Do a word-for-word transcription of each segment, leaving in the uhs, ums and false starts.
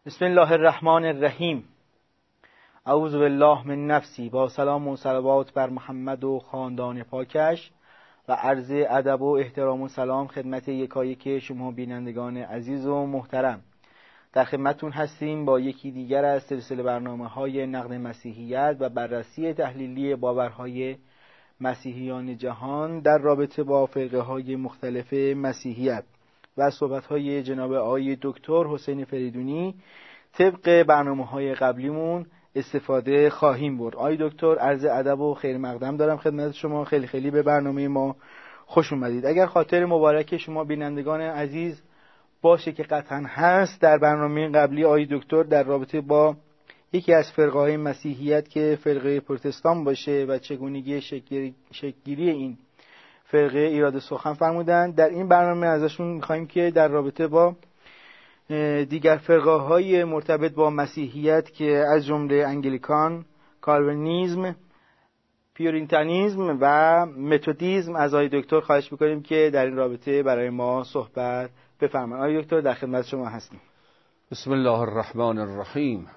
بسم الله الرحمن الرحیم. اعوذ بالله من نفسی. با سلام و صلوات بر محمد و خاندان پاکش و عرض ادب و احترام و سلام خدمت یکایک شما بینندگان عزیز و محترم. در خدمتتون هستیم با یکی دیگر از سلسله برنامه‌های نقد مسیحیت و بررسی تحلیلی باورهای مسیحیان جهان در رابطه با فرقه‌های مختلف مسیحیت و صحبت‌های جناب آقای دکتر حسین فریدونی. طبق برنامه‌های قبلیمون استفاده خواهیم برد. آقای دکتر، عرض ادب و خیر مقدم دارم خدمت شما. خیلی خیلی به برنامه ما خوش اومدید. اگر خاطر مبارک شما بینندگان عزیز باشه که قطعاً هست، در برنامه قبلی آقای دکتر در رابطه با یکی از فرقه‌های مسیحیت که فرقه پروتستان باشه و چگونگی شکل‌گیری این فرقه ایراد سخن فرمودن. در این برنامه ازشون می‌خوایم که در رابطه با دیگر فرقه‌های مرتبط با مسیحیت که از جمله انگلیکان، کالوینیسم، پیورینتانیسم و متودیسم از آقای دکتر خواهش می‌کنیم که در این رابطه برای ما صحبت بفرمایید. آقای دکتر در خدمت شما هستیم. بسم الله الرحمن الرحیم.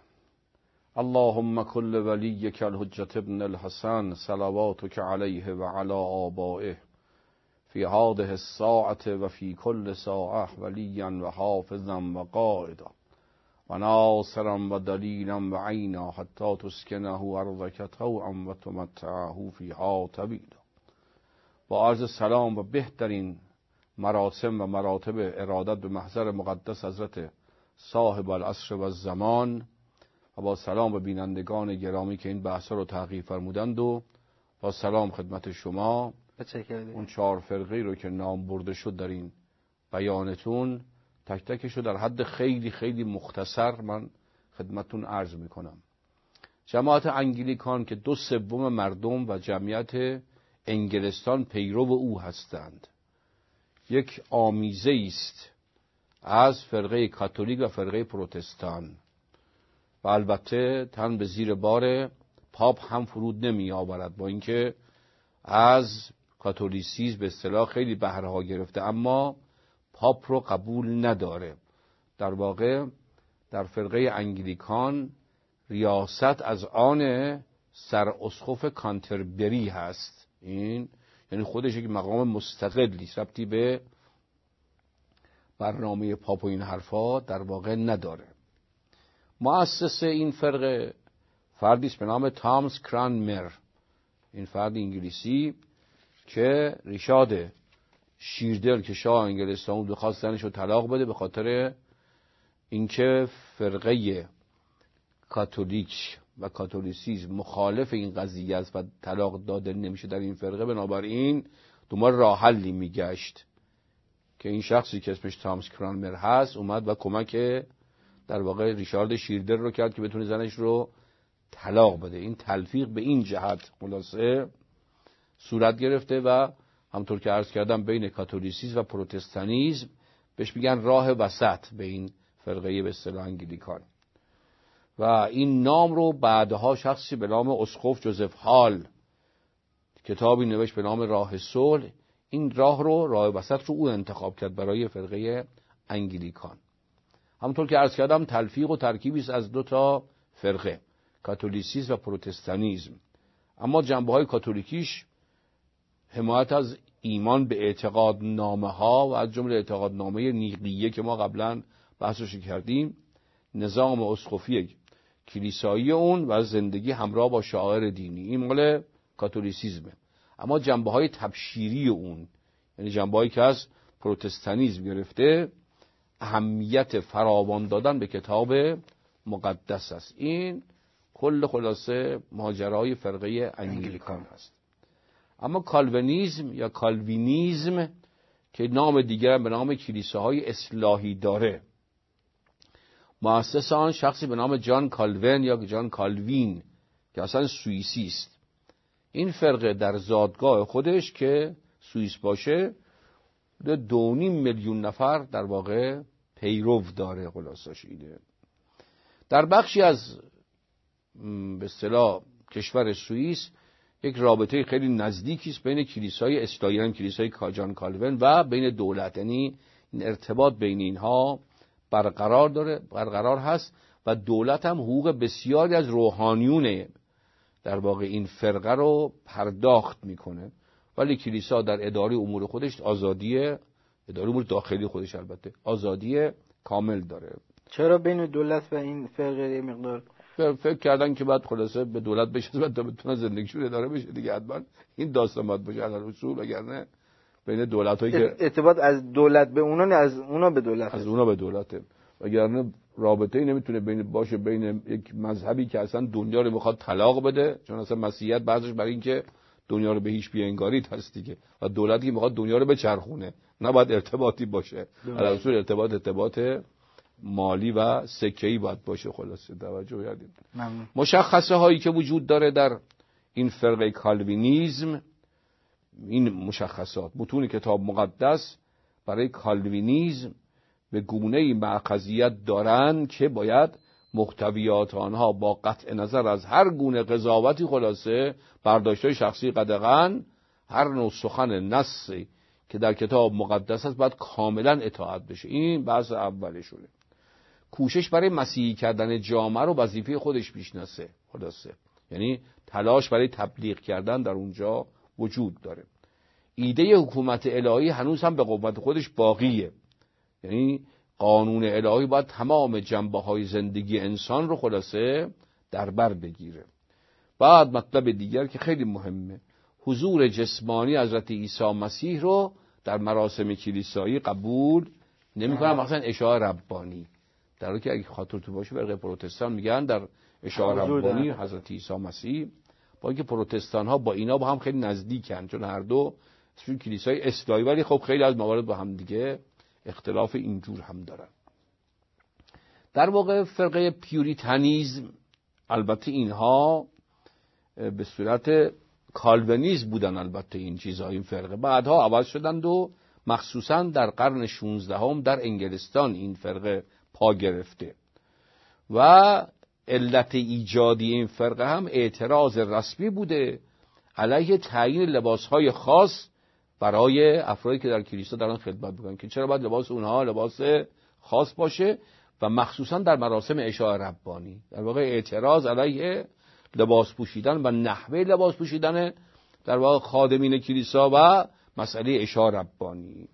اللهم كل وليك الحجة ابن الحسن صلواتك عليه وعلى آبائه في هذه الساعة وفي كل ساعة وليا وحافظا وقائدا وناصرا ودليلا وعينا حتى تسكنه أرضك طوعا وتمتعه فيها طويلا. با عرض سلام و بهترین مراسم و مراتب ارادت به محضر مقدس حضرت صاحب العصر و الزمان و با سلام به بینندگان گرامی که این بحث رو تحقیق فرمودند و با سلام خدمت شما. اون چهار فرقه رو که نام برده شد در این بیانتون تک تکشو در حد خیلی خیلی مختصر من خدمتون عرض میکنم. جماعت انگلیکان که دو سوم مردم و جمعیت انگلستان پیرو او هستند، یک آمیزه است از فرقه کاتولیک و فرقه پروتستان و البته تن به زیر بار پاپ هم فرود نمی آورد، با اینکه از کاتولیسیسم به اصطلاح خیلی بهره ها گرفته اما پاپ رو قبول نداره. در واقع در فرقه انگلیکان ریاست از آن سر اسقف کانتربری هست. این یعنی خودش یک مقام مستقلی، ربطی به برنامه پاپ و این حرفا در واقع نداره. مؤسس این فرقه فردی است به نام تامس کرانمر. این فرد انگلیسی که ریشاد شیردل که شاه انگلستان بود خواست زنش رو طلاق بده به خاطر اینکه فرقه کاتولیک و کاتولیسیسم مخالف این قضیه است و طلاق داده نمیشه در این فرقه. بنابراین دنبال راه حلی میگشت که این شخصی که اسمش تامس کرانمر هست اومد و کمک در واقع ریشارد شیردل رو کرد که بتونه زنش رو طلاق بده. این تلفیق به این جهت خلاصه صورت گرفته و همطور که عرض کردم بین کاتولیسیسم و پروتستانیسم بهش میگن راه وسط به این فرقه به اصطلاح انگلیکان. و این نام رو بعدها شخصی به نام اسقف جوزف هال کتابی نوشت به نام راه صلح. این راه رو راه وسط رو او انتخاب کرد برای فرقه انگلیکان. همونطور که عرض کردم تلفیق و ترکیبی است از دو تا فرقه، کاتولیسیسم و پروتستانیسم. اما جنبه‌های کاتولیکیش حمایت از ایمان به اعتقاد نامه ها و از جمله اعتقاد نامه نیقیه که ما قبلا بحثش کردیم، نظام اسقفی کلیسایی اون و زندگی همراه با شعائر دینی، این مال کاتولیسیسمه. اما جنبه‌های تبشیری اون، یعنی جنبه‌هایی که از پروتستانیسم گرفته، اهمیت فراوان دادن به کتاب مقدس است. این کل خلاصه ماجرای فرقه انگلیکان است. اما کالوینیسم یا کالوینیسم که نام دیگر هم به نام کلیساهای اصلاحی داره، مؤسس آن شخصی به نام جان کالوین یا جان کالوین که اصلا سوئیسی است. این فرقه در زادگاه خودش که سوئیس باشه دو نیم میلیون نفر در واقع پیرو داره. خلاصش اینه. در بخشی از به اصطلاح کشور سوئیس یک رابطه خیلی نزدیکی است بین کلیسای اصلاحی، کلیسای جان کالوین و بین دولت، یعنی این ارتباط بین اینها برقرار داره برقرار هست و دولت هم حقوق بسیاری از روحانیون در واقع این فرقه رو پرداخت میکنه، ولی کلیسا در اداره امور خودش آزادی، اداره امور داخلی خودش البته آزادی کامل داره. چرا بین دولت و این فرقه یه مقدار فکر کردن که بعد خلاصه به دولت بشه بعد بتونه زندگیشون اداره بشه دیگه، حتما این داستان باید باشه علل اصول، وگرنه بین دولت‌هایی که ارتباط از دولت به اونا نه از اونا به دولت از اونا به دولته، وگرنه رابطه‌ای نمیتونه بین باشه بین یک مذهبی که اصلا دنیا رو میخواد طلاق بده، چون اصلا مسیحیت بعضش برای این که دنیا رو به هیچ بی‌انگارید هست دیگه، و دولتی که میخواد دنیا رو بچرخونه، نباید ارتباطی باشه. علل اصول ارتباط ارتباط مالی و سکه‌ای باید باشه. خلاصه توجه کردید. مشخصه هایی که وجود داره در این فرقه کالوینیسم، این مشخصات متون کتاب مقدس برای کالوینیسم به گونه‌ای مأخذیت دارند که باید محتویات آنها با قطع نظر از هر گونه قضاوتی خلاصه برداشت‌های شخصی قدغن هر نوع سخن نصی که در کتاب مقدس است باید کاملا اطاعت بشه. این بحث اولشونه. کوشش برای مسیحی کردن جامعه رو وظیفه خودش میشناسه خلاصه، یعنی تلاش برای تبلیغ کردن در اونجا وجود داره. ایده حکومت الهی هنوز هم به قوت خودش باقیه، یعنی قانون الهی باید تمام جنبه‌های زندگی انسان رو خلاصه در بر بگیره. بعد مطلب دیگر که خیلی مهمه، حضور جسمانی حضرت عیسی مسیح رو در مراسم کلیسایی قبول نمی‌کنن، مثلا اشاعه ربانی، در حالی که اگه خاطرتون باشه فرقه پروتستان میگن در اشاعه ربانی حضرت عیسی مسیح، با اینکه پروتستان ها با اینا با هم خیلی نزدیکن چون هر دو چون کلیسای اصلاحی، ولی خب خیلی از موارد با هم دیگه اختلاف اینجور هم دارن. در واقع فرقه پیوریتانیزم البته اینها به صورت کالوینیسم بودن، البته این چیزها این فرقه بعدها عوض شدند و مخصوصا در قرن شانزدهم در انگلستان این فرقه پا گرفته و علت ایجادی این فرقه هم اعتراض رسمی بوده علیه تعیین لباسهای خاص برای افرادی که در کلیسا دارن خدمت میکنن که چرا باید لباس اونها لباس خاص باشه و مخصوصا در مراسم اشاعه ربانی. در واقع اعتراض علیه لباس پوشیدن و نحوه لباس پوشیدن در واقع خادمین کلیسا و مسئله اشاعه ربانی،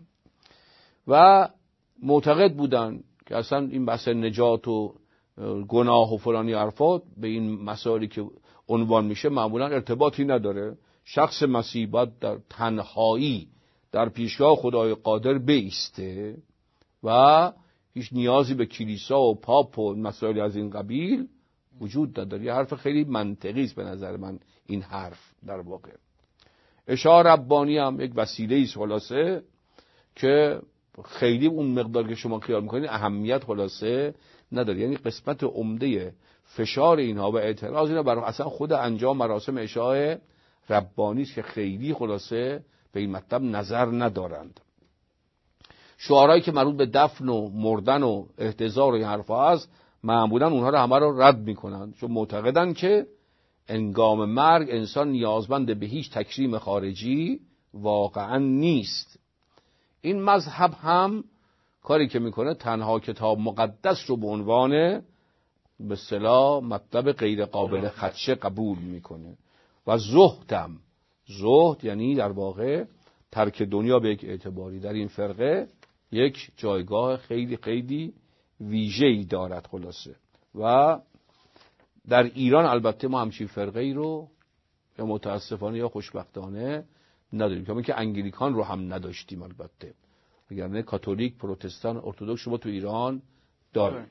و معتقد بودن که اصلا این بحث نجات و گناه و فلانی حرفات به این مسائلی که عنوان میشه معمولا ارتباطی نداره. شخص مسیح باید در تنهایی در پیشگاه خدای قادر بایسته و هیچ نیازی به کلیسا و پاپ و مسائلی از این قبیل وجود نداره. یه حرف خیلی منطقی است به نظر من این حرف. در واقع اشاعه ربانی هم یک وسیله است خلاصه که خیلی اون مقدار که شما خیال میکنید اهمیت خلاصه نداره، یعنی قسمت عمده فشار اینها و اعتراض اینا بر اصلا خود انجام مراسم اشاعه ربانی است که خیلی خلاصه به این مطلب نظر ندارند. شعارهایی که مربوط به دفن و مردن و احتضار و این حرفا هست معمولا اونها رو همه رو رد میکنن، چون معتقدن که انگام مرگ انسان نیازمند به هیچ تکریم خارجی واقعا نیست. این مذهب هم کاری که میکنه تنها کتاب مقدس رو به عنوان به اصطلاح مطلب غیر قابل خدشه قبول میکنه و زهدم، زهد یعنی در واقع ترک دنیا به یک اعتباری در این فرقه یک جایگاه خیلی خیلی ویژه‌ای دارد خلاصه. و در ایران البته ما همچین فرقه ای رو یا متاسفانه یا خوشبختانه نداریم، کما که انگلیکان رو هم نداشتیم البته، وگرنه کاتولیک، پروتستان، ارتدوکس شما تو ایران داریم.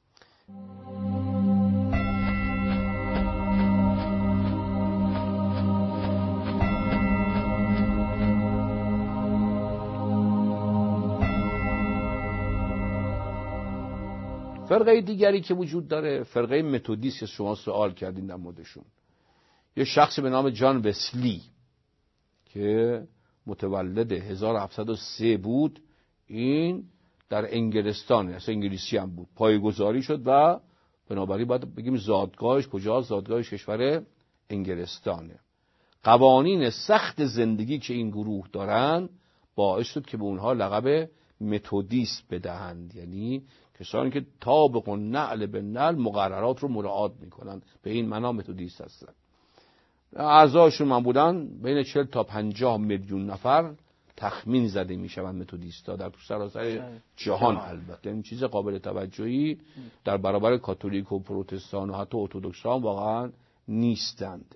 فرقه دیگری که وجود داره فرقه متودیست که شما سوال کردین در موردشون. یه شخصی به نام جان وسلی که متولد هزار و هفتصد و سه بود، این در انگلستان، اصلا انگلیسی هم بود، پایه‌گذاری شد و بنابراین باید بگیم زادگاهش کجاست؟ زادگاهش کشور انگلستانه. قوانین سخت زندگی که این گروه دارن باعث شد که به اونها لقب متودیست بدهند، یعنی کسانی که طابق و نعل به نعل مقررات رو مراعات میکنن، به این معنا متودیست هستن. اعضاشون معمولاً بین چهل تا پنجاه میلیون نفر تخمین زده میشوند متودیستا در تو سراسر جهان. البته این چیز قابل توجهی در برابر کاتولیک و پروتستان و حتی ارتدوکس هم واقعا نیستند.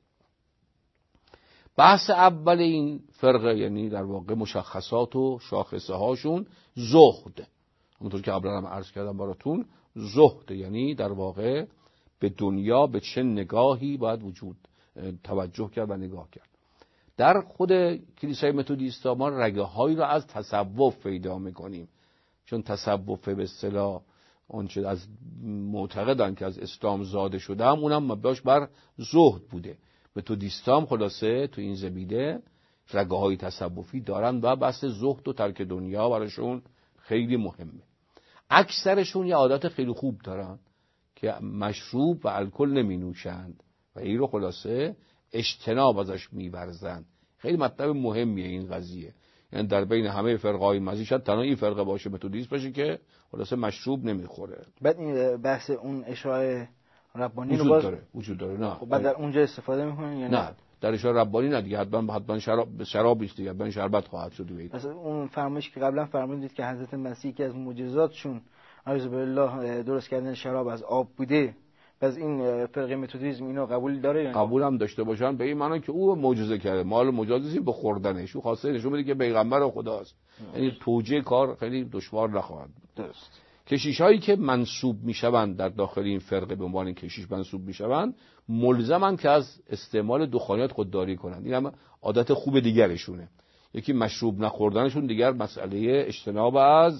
بحث اول این فرقه یعنی در واقع مشخصات و شاخصه هاشون زهد، همونطور که قبلا هم عرض کردم براتون، زهد یعنی در واقع به دنیا به چه نگاهی باید وجود توجه کرد و نگاه کرد. در خود کلیسای متودیستا ما رگه هایی را از تصوف پیدا میکنیم، چون تصوف به اصطلاح آنچه از معتقدن که از اسلام زاده شده هم اونم مبناش بر زهد بوده. متودیستا هم خلاصه تو این زمینه رگه های تصوفی دارن و بحث زهد و ترک دنیا براشون خیلی مهمه. اکثرشون یه عادت خیلی خوب دارن که مشروب و الکل نمی نوشند و این رو خلاصه اجتناب ازش می‌ورزند. خیلی مطلب مهمیه این قضیه، یعنی در بین همه فرقای مذهبی شاید تنها این فرقه باشه متودیست باشه که خلاصه مشروب نمیخوره. بعد این بحث اون اشاعه ربانی وجود رو باز داره وجود داره نه بعد در اونجا استفاده میکنن یا نه؟ نه در اشاعه ربانی نه دیگه، حتما حتما شراب شراب است دیگه، حتما شربت خواهد شد دیگه. مثلا اون فرمایش که قبلا فرمودید که حضرت مسیح که از معجزاتشون عزیز بالله درست کردن شراب از آب بوده، پس این فرقه متودیسم اینو قبول داره یا نه؟ قبول هم داشته باشن به این معنی که او معجزه کرده، مال معجزه‌ای به خوردنش، او خواسته نشون بده که پیغمبر خداست. یعنی توجیه کار خیلی دشوار نخواهد بود. درست. کشیشایی که منسوب میشوند در داخل این فرقه به عنوان کشیش منسوب میشوند ملزمن که از استعمال دخانیات خودداری کنند. این هم عادت خوب دیگرشونه. یکی مشروب نخوردنشون، دیگر مسئله اجتناب از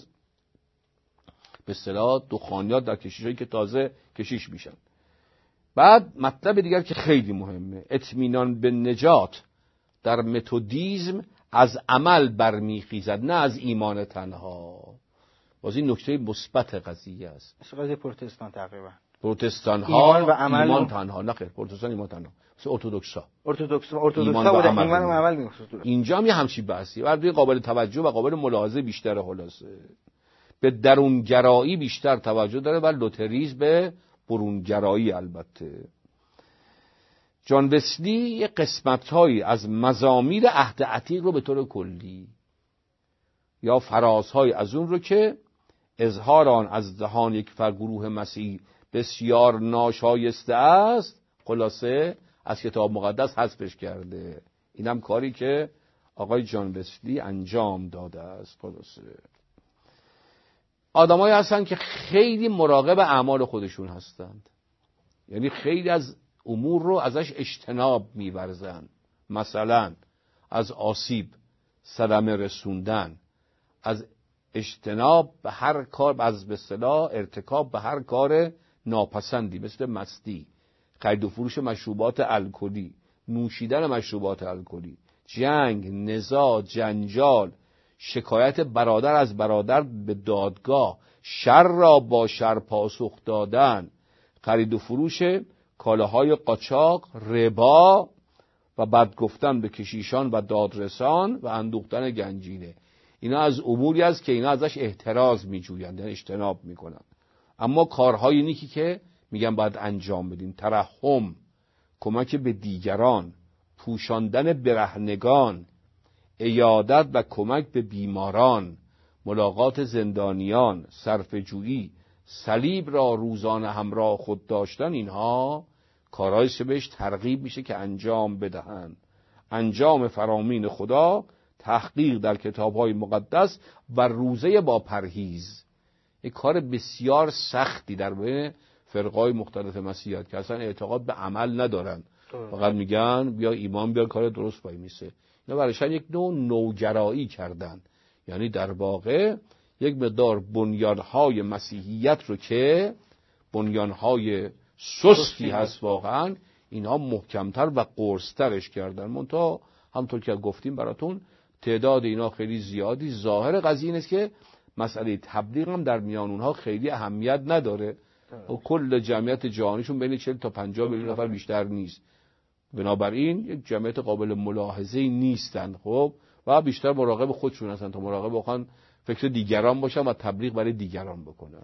به اصطلاح دخانیات در کشیشایی که تازه کشیش میشن. بعد مطلب دیگر که خیلی مهمه، اطمینان به نجات در متودیسم از عمل برمیخیزد نه از ایمان تنها. باز این نکته مثبت قضیه است. مثل قضیه پروتستان تقریبا. پروتستان ها ایمان و عمل ایمان تنها، نه خیر، پروتستان ایمان تنها. مثل ارتدوکسا. ارتدوکس ارتدوکسا بود ایمان و عمل میگفت. اینجا هم یه همچین بحثی، بعد قابل توجه و قابل ملاحظه بیشتر خلاصه. به درونگرایی بیشتر توجه داره و لوتریز به برونگرایی. البته جان وسلی یه قسمت‌هایی از مزامیر عهد عتیق رو به طور کلی یا فرازهای از اون رو که اظهار آن از دهان یک فرگروه مسیح بسیار ناشایسته است خلاصه از کتاب مقدس حذفش کرده. اینم کاری که آقای جان وسلی انجام داده است. خلاصه آدمایی هستن که خیلی مراقب اعمال خودشون هستند، یعنی خیلی از امور رو ازش اجتناب می‌ورزن، مثلا از آسیب صدمه رسوندن، از اجتناب به هر کار، از به اصطلاح ارتکاب به هر کار ناپسندی مثل مستی، خرید و فروش مشروبات الکلی، نوشیدن مشروبات الکلی، جنگ، نزاع، جنجال، شکایت برادر از برادر به دادگاه، شر را با شر پاسخ دادن، خرید و فروش کالاهای قاچاق، ربا و بد گفتن به کشیشان و دادرسان و اندوختن گنجینه. اینا از اموری است که اینا ازش احتراز میجویند، یعنی اجتناب میکنن. اما کارهای نیکی که میگن باید انجام بدیم، ترحم، کمک به دیگران، پوشاندن برهنگان، عیادت و کمک به بیماران، ملاقات زندانیان، صرفه‌جویی، صلیب را روزانه همراه خود داشتن، اینها کارهایی که بهش ترغیب میشه که انجام بدهند. انجام فرامین خدا، تحقیق در کتاب‌های مقدس و روزه با پرهیز. یک کار بسیار سختی در بین فرقای مختلف مسیحیت که اصلا اعتقاد به عمل ندارن، فقط میگن بیا ایمان بیار کار درست وای میسه. اینا برایشان یک نوع نوگرایی کردن، یعنی در واقع یک مقدار بنیانهای مسیحیت رو که بنیانهای سستی هست واقعا، اینها محکمتر و قرصترش کردن. منتها همونطور که گفتیم براتون تعداد اینا خیلی زیادی. ظاهر قضیه اینه که مسئله تبلیغ هم در میان اونها خیلی اهمیت نداره و کل جمعیت جهانیشون بین چهل تا پنجاه میلیون نفر بیشتر نیست، بنابراین یک جمعیت قابل ملاحظه‌ای نیستن. خب و بیشتر مراقب خودشون هستن تا مراقب بخوان فکر دیگران باشن و تبلیغ برای دیگران بکنن.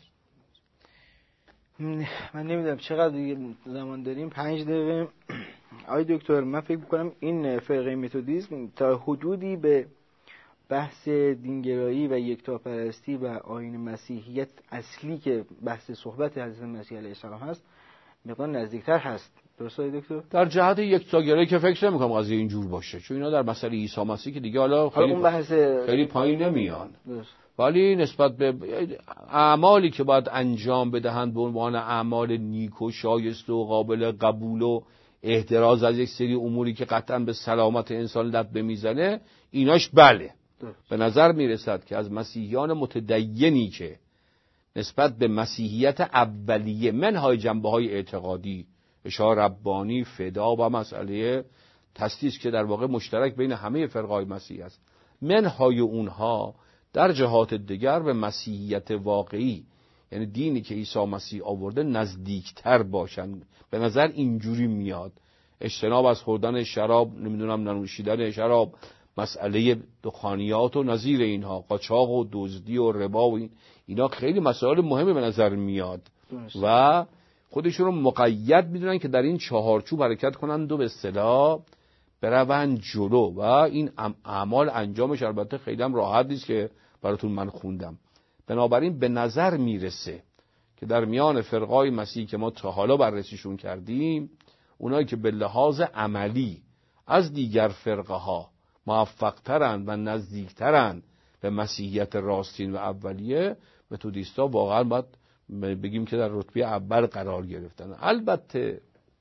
من نمیدونم چقدر زمان داریم، پنج دقیقه. آقای دکتر، من فکر میکنم این فرقه متودیسم تا حدودی به بحث دینگرایی و یکتاپرستی و آیین مسیحیت اصلی که بحث صحبت حضرت مسیح علیه السلام هست مقدار نزدیکتر هست. درسته آقای دکتر؟ در جهت یکتاگرایی که فکر نمی‌کنم قضیه اینجور باشه، چون اینا در مسئله عیسی مسیح که دیگه حالا خیلی اون بحث خیلی پایین نمیان. درست. ولی نسبت به اعمالی که باید انجام بدهند به عنوان اعمال نیک و شایسته و قابل قبول و احتراز از یک سری اموری که قطعاً به سلامت انسان لطمه میزنه، ایناش بله. به نظر میرسد که از مسیحیان متدینی که نسبت به مسیحیت اولیه منهای جنبه‌های اعتقادی، اشاره ربانی، فدا و مسئله تسلیس که در واقع مشترک بین همه فرقای مسیحی است، منهای اونها در جهات دیگر به مسیحیت واقعی، یعنی دینی که عیسی مسیح آورده، نزدیکتر باشن. به نظر اینجوری میاد. اجتناب از خوردن شراب، نمیدونم ننوشیدن شراب، مسئله دخانیات و نظیر اینها، قاچاق و دزدی و ربا و این اینا خیلی مسائل مهمی به نظر میاد و خودشون رو مقید میدونن که در این چهارچوب حرکت کنند و به اصطلاح بروند جلو و این اعمال انجامش البته خیلی هم راحت نیست که براتون من خوندم. بنابراین به نظر میرسه که در میان فرقای مسیحی که ما تا حالا بررسیشون کردیم، اونایی که به لحاظ عملی از دیگر فرقه ها موفق‌ترند و نزدیکترند به مسیحیت راستین و اولیه، متودیستا واقعا باید بگیم که در رتبه اول قرار گرفتن. البته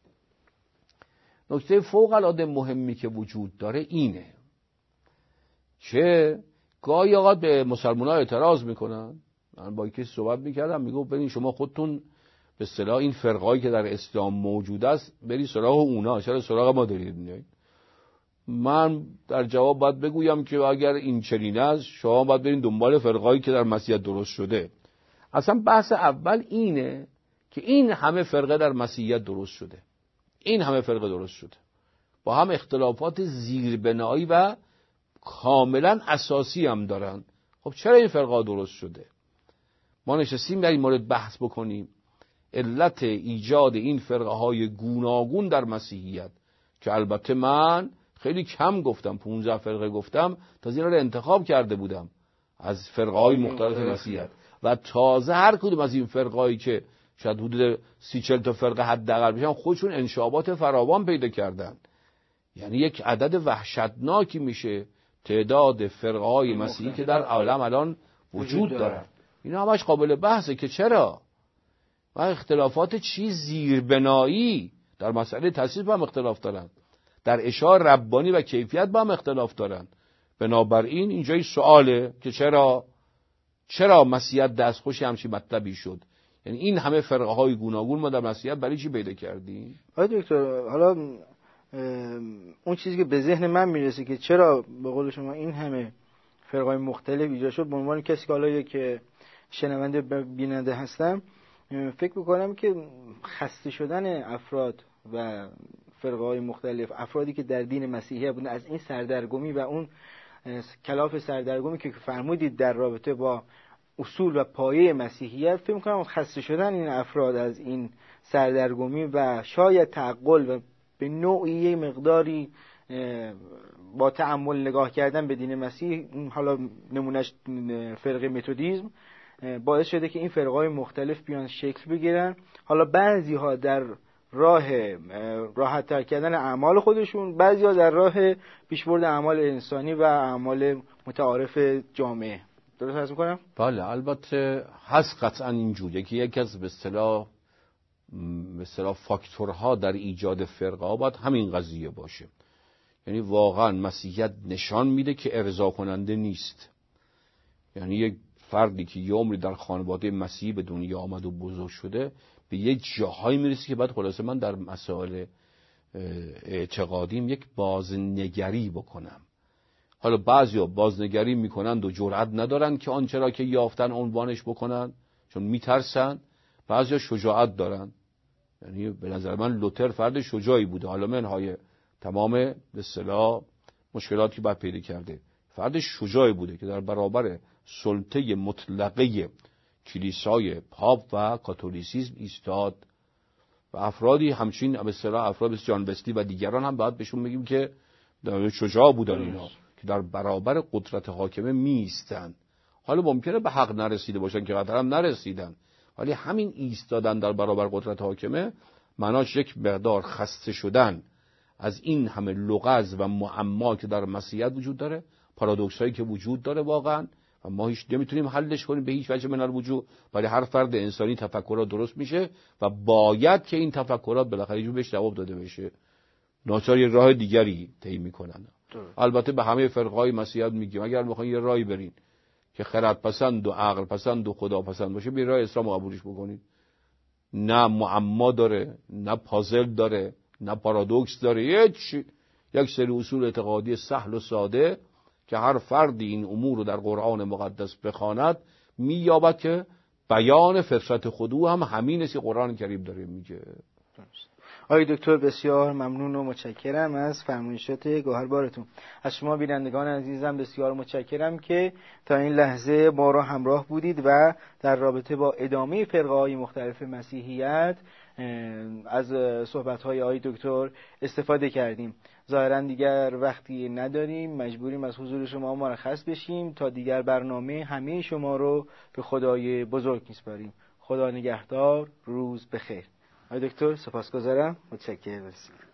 نکته فوق العاده مهمی که وجود داره اینه که گاهی اوقات به مسلمان‌ها اعتراض میکنن. من با کسی صحبت میکردم، میگو ببین شما خودتون به اصطلاح این فرقایی که در اسلام موجود است بری سراغ اونا، چرا سراغ ما دارید میایید؟ من در جواب باید بگویم که اگر این چنین است، شما باید برین دنبال فرقایی که در مسیحیت درست شده. اصلا بحث اول اینه که این همه فرقه در مسیحیت درست شده، این همه فرقه درست شده با هم اختلافات زیربنایی و کاملا اساسی هم دارن. خب چرا این فرقه درست شده؟ ما نشستیم در این مورد بحث بکنیم. علت ایجاد این فرقه های گوناگون در مسیحیت که البته من خیلی کم گفتم، پونزده فرقه گفتم، تازه اینا رو انتخاب کرده بودم از فرقه های مختلف مسیحیت و تازه هر کدوم از این فرقه هایی که شاید حدود سی چل تا فرقه حداقل بشن خودشون انشابات فراوان پیدا کردن. یعنی یک عدد وحشتناکی میشه تعداد فرقه های مسیحی که در عالم الان وجود دارن. اینا همش قابل بحثه که چرا و اختلافات چی زیربنایی در مسئله تأسیس با هم اختلاف دارن، در اشاره ربانی و کیفیت با هم اختلاف دارن. بنابراین اینجای سواله که چرا چرا مسیحیت دستخوش همچین مطلبی شد؟ یعنی این همه فرقه های گوناگون ما در مسیحیت برای چی پیدا کردیم؟ آقای دکتر، حالا اون چیزی که به ذهن من میرسه که چرا به قول شما این همه فرقای مختلف ایجاد شد، به عنوان کسی که حالا که شنونده بیننده هستم، فکر میکنم که خسته شدن افراد و فرقه های مختلف، افرادی که در دین مسیحی بودن، از این سردرگمی و اون کلاف سردرگمی که فرمودید در رابطه با اصول و پایه مسیحیت، فکر میکنم خسته شدن این افراد از این سردرگمی و شاید تعقل و به نوعی مقداری با تأمل نگاه کردن به دین مسیح، حالا نمونش فرقه متودیسم، باعث شده که این فرقه‌های مختلف بیان شکل بگیرن. حالا بعضی ها در راه راحت تر کردن اعمال خودشون، بعضی ها در راه پیشبرد اعمال انسانی و اعمال متعارف جامعه. درست حس می‌کنم؟ بله، البته هست قطعا اینجوریه که یکی از به اصطلاح به اصطلاح فاکتورها در ایجاد فرقه ها باید همین قضیه باشه. یعنی واقعا مسیحیت نشان میده که ارضا کننده نیست. یعنی یک فردی که یه عمری در خانواده مسیحی به دنیا آمد و بزرگ شده، به یه جاهایی میرسه که بعد خلاصه من در مسائل اعتقادیم یک بازنگری بکنم. حالا بعضیا بازنگری میکنند و جرأت ندارن که آنچه را که یافتن عنوانش بکنن، چون میترسن. بعضیا شجاعت دارن. یعنی به نظر من لوتر فرد شجاعی بوده، حالا منهای تمام به اصطلاح مشکلاتی که بعد پیدا کرده، فرد شجاعی بوده که در برابر سلطه مطلقه کلیسای پاپ و کاتولیسیسم ایستاد و افرادی همچین به اصطلاح افراد مثل جان وسلی و دیگران هم باید بهشون بگیم که شجاع بودن اینا که در برابر قدرت حاکمه می ایستن. حالا ممکنه به حق نرسیده باشن که قطعا هم نرسیدن، ولی همین ایستادن در برابر قدرت حاکمه معناش یک مقدار خسته شدن از این همه لغز و معما که در مسیحیت وجود داره، پارادوکس هایی که وجود داره واقعا و ما هیچ نمیتونیم حلش کنیم به هیچ وجه من الوجود، ولی هر فرد انسانی تفکرات درست میشه و باید که این تفکرات بالاخره جو بهش جواب داده بشه. ناچار یه راه دیگری طی میکنن. البته به همه فرقهای مسیحیت میگیم اگر میخواین یه راهی برین که خرد پسند و عقل پسند و خدا پسند باشه، بیا راه اسلام قبولش بکنید. نه معما داره، نه پازل داره، نه پارادوکس داره، هیچ. یک سری اصول اعتقادی سهل و ساده که هر فردی این امور رو در قرآن مقدس بخواند مییابد که بیان فطرت خودو هم همین است که قرآن کریم داره میگه. آقای دکتر بسیار ممنون و متشکرم از فرمایشات گوهربارتون. از شما بینندگان عزیزم بسیار متشکرم که تا این لحظه ما را همراه بودید و در رابطه با ادامه فرقه‌های مختلف مسیحیت از صحبت‌های آقای دکتر استفاده کردیم. ظاهراً دیگر وقتی نداریم، مجبوریم از حضور شما مرخص بشیم تا دیگر برنامه همه شما رو به خدای بزرگ میسپاریم. خدا نگهدار، روز بخیر. آقای دکتر سپاسگزارم، متشکرم.